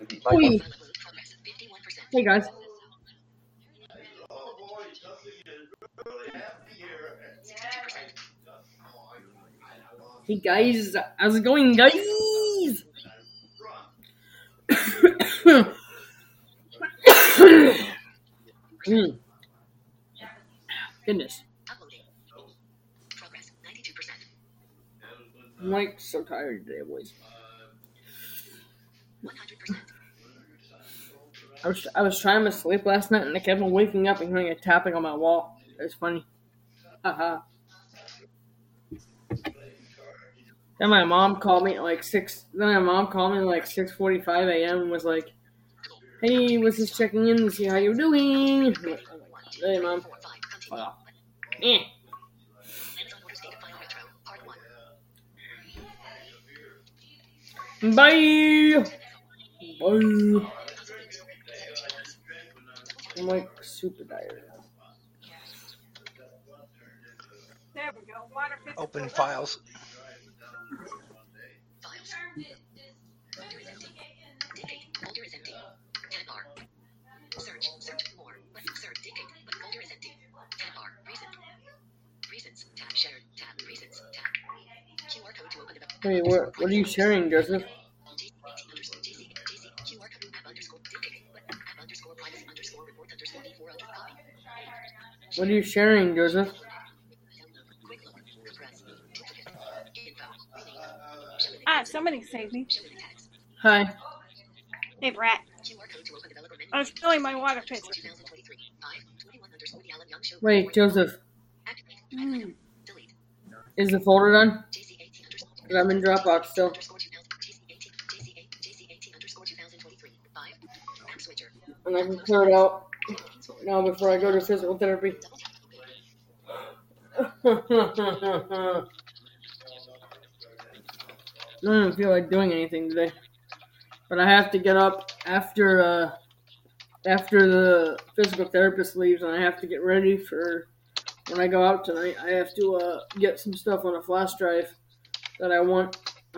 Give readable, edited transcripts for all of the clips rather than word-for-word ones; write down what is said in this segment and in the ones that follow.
Oi. Hey guys. Hey guys, how's it going, guys? Goodness. I'm like so tired today, boys. I was trying to sleep last night and I kept on waking up and hearing a tapping on my wall. It was funny. Haha. Then my mom called me at like 6:45 a.m. and was like, "Hey, was just checking in to see how you're doing." I'm like, hey, mom. Wow. Eh. Bye. Bye. I'm like super tired. There we go. Water pistol. Open files. Folder is empty. Tab bar. Search more. Search dictate. Folder is empty. Tab bar. Reasons. Tab shared. Tab reasons. Tab. QR code to open the. Wait, what are you sharing, Joseph? QR code app underscore dictate. App underscore privacy underscore report underscore before under copy. What are you sharing, Joseph? Quick look. Compress. Duplicate. Info. Somebody saved me. Hi. Hey, Brat. QR code to open developer menu. I was filling my water pistol. 2023. 5:21 underscore the Alan Young Show. Wait, Joseph, Activate. Delete. is the folder done? JC18 underscore. Because I'm in Dropbox still. Underscore 2000. JC18 underscore 2023. 5. App switcher. And I can clear it out now before I go to physical therapy. I don't even feel like doing anything today. But I have to get up after the physical therapist leaves, and I have to get ready for when I go out tonight. I have to get some stuff on a flash drive that I want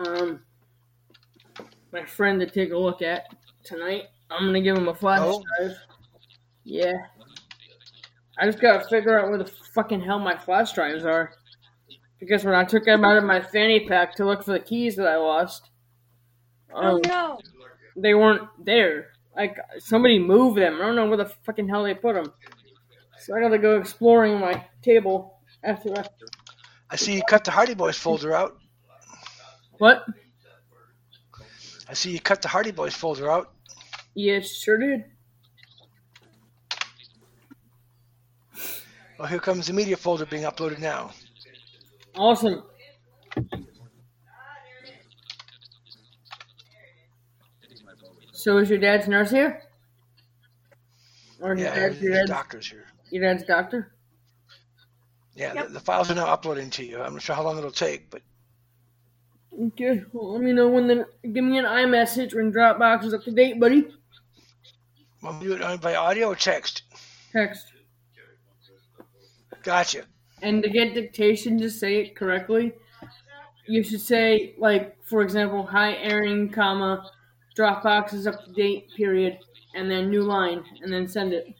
my friend to take a look at tonight. I'm gonna give him a flash drive. Yeah. I just gotta figure out where the fucking hell my flash drives are. Because when I took them out of my fanny pack to look for the keys that I lost, Oh no. they weren't there. Like, somebody moved them. I don't know where the fucking hell they put them. So I gotta go exploring my table after that. I see you cut the Hardy Boys folder out. What? I see you cut the Hardy Boys folder out. Yes, sure did. Well, here comes the media folder being uploaded now. Awesome. So is your dad's nurse here? Or Yeah, your the dad's doctor's here. your dad's doctor? Yeah, Yep. the files are now uploading to you. I'm not sure how long it'll take, but Okay, well, let me know when give me an iMessage when Dropbox is up to date, buddy. want me to do it by audio or text? Text. Gotcha. And to get dictation to say it correctly, you should say, like, for example, hi Aaron, comma, Dropbox is up to date, period, and then new line, and then send it.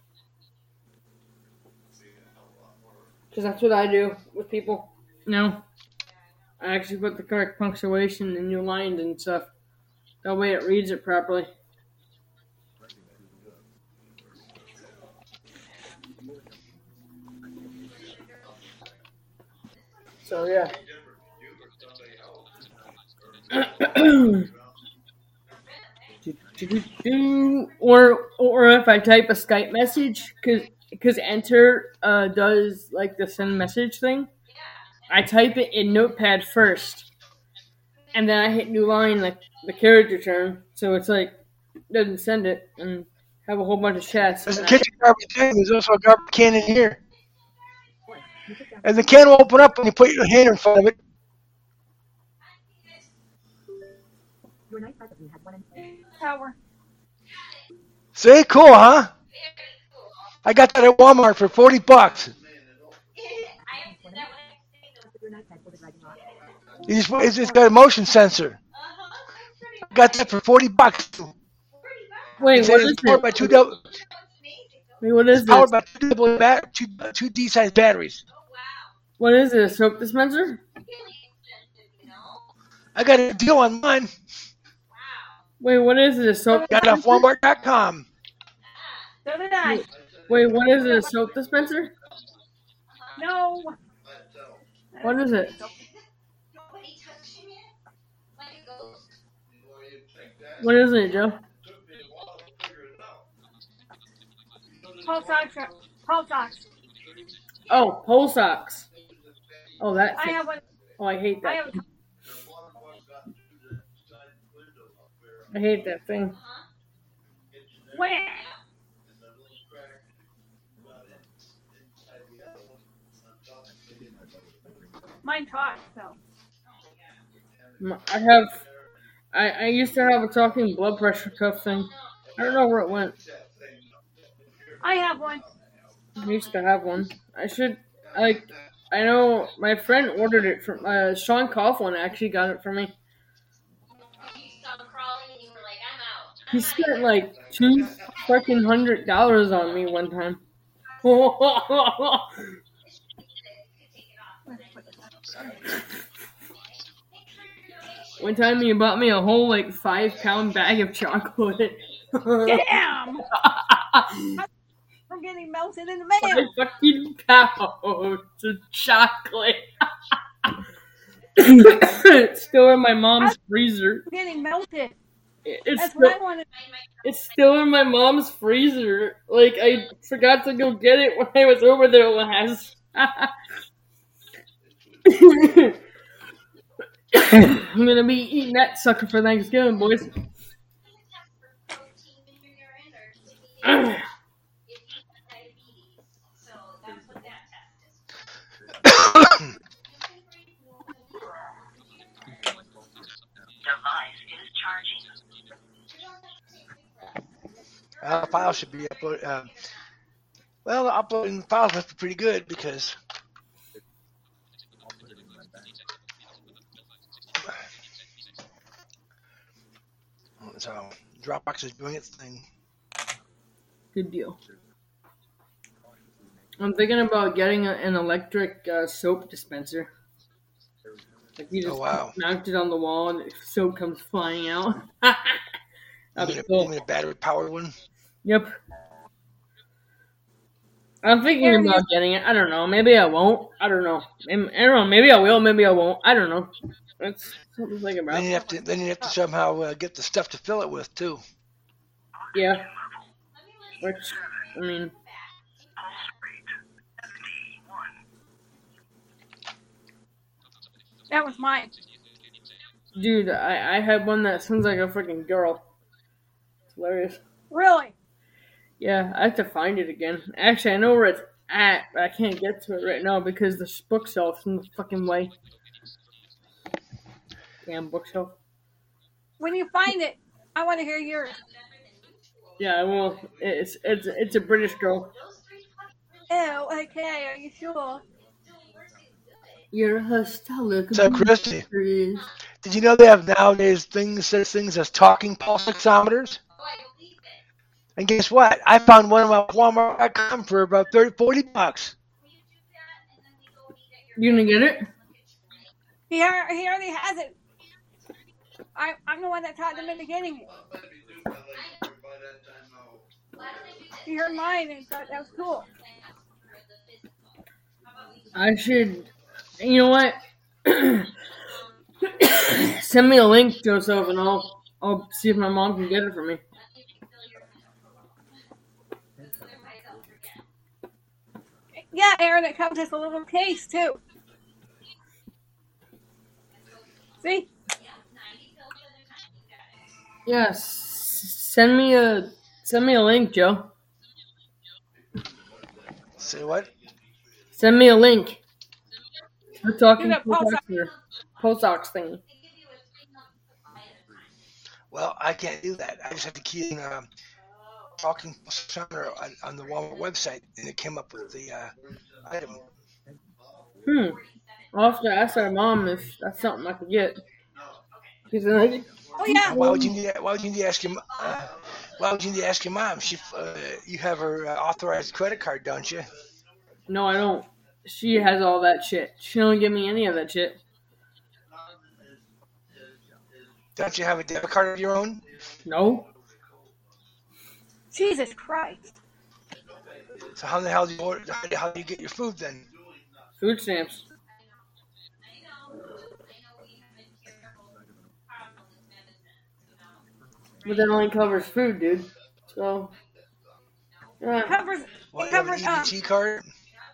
Because that's what I do with people. No. I actually put the correct punctuation and new lines and stuff. That way it reads it properly. So, yeah. Or if I type a Skype message, because Enter does like the send message thing, I type it in Notepad first, and then I hit new line like the character term, so it's like doesn't send it and have a whole bunch of chats. There's a kitchen garbage can. There's also a garbage can in here. And the can will open up when you put your hand in front of it. Tower. See? Cool, huh? I got that at Walmart for $40. It's got a motion sensor. I got that for $40. Wait, It what says is it's powered it? by two double. Wait, what is It's powered this? by two D-sized batteries. What is it? A soap dispenser? I got a deal on mine. Wait, what is it? A soap? Got it off Walmart.com. So did I. Wait, what is it? A soap dispenser? No. What is it? What is it, Joe? Pulse ox. Pulse ox. Oh, pole socks. Oh, that. I Thing. have one. Oh, I hate I that. have. Thing. I hate that thing. Where? Mine talks though. I have. I used to have a talking blood pressure cuff thing. I don't know where it went. I have one. I used to have one. I should like. I know my friend ordered it from Sean Coughlin actually got it for me. He spent like $200 on me one time. One time he bought me a whole like 5-pound bag of chocolate. Damn! I'm getting melted in the mail. 5 fucking pounds of chocolate. It's still in my mom's freezer. I'm getting melted. It's That's still, what I wanted. it's still in my mom's freezer. Like, I forgot to go get it when I was over there last. I'm gonna be eating that sucker for Thanksgiving, boys. File should be uploaded. Well, uploading the files must be pretty good because so Dropbox is doing its thing. Good deal. I'm thinking about getting an electric soap dispenser. Like you just mount it on the wall and the soap comes flying out. That'd be cool. You mean a battery powered one? Yep. I'm thinking about getting it. I don't know. Maybe I won't. I don't know. Maybe I will. Maybe I won't. I don't know. That's something to think about. Then you have to somehow get the stuff to fill it with too. Yeah. Which, I mean. That was mine. Dude, I had one that sounds like a freaking girl. It's hilarious. Really? Yeah, I have to find it again. Actually, I know where it's at, but I can't get to it right now because the bookshelf's in the fucking way. Damn bookshelf. When you find it, I want to hear yours. Yeah, I will. It's a British girl. Oh, okay. Are you sure? You're a hostile. So, Christy, did you know they have nowadays such things as talking pulse oximeters? And guess what? I found one of my Walmart.com for about $40. You gonna get it? He already has it. I'm the one that taught them in the beginning. He heard mine and thought that was cool. I should. You know what? Send me a link, Joseph, and I'll see if my mom can get it for me. Yeah, Aaron, it comes with a little case too. See? Yes. Send me a link, Joe. Say what? Send me a link. We're talking Pulse Ox thing. Well, I can't do that. I just have to key in talking on the Walmart website, and it came up with the item. I'll have to ask our mom if that's something I could get. Oh yeah. Why would you need to ask him? Well, you need to ask your mom. You have her authorized credit card, don't you? No, I don't. She has all that shit. She don't give me any of that shit. Don't you have a debit card of your own? No. Jesus Christ. So how the hell do you order? How do you get your food then? Food stamps. But that only covers food, dude. So. It covers. Well, It you have an covers. EBT card?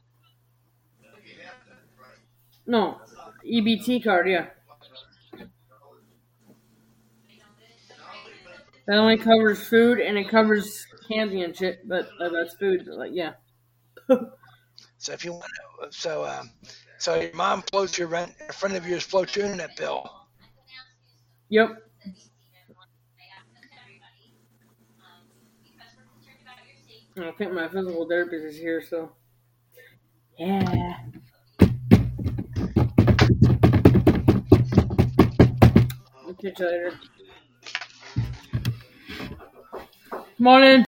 No. EBT card, yeah. That only covers food and it covers candy and shit, but that's food. But like, yeah. So if you want to, so your mom floats your rent, a friend of yours floats your internet bill. Yep. I think my physical therapist is here, so. Yeah. I'll catch you later. Morning.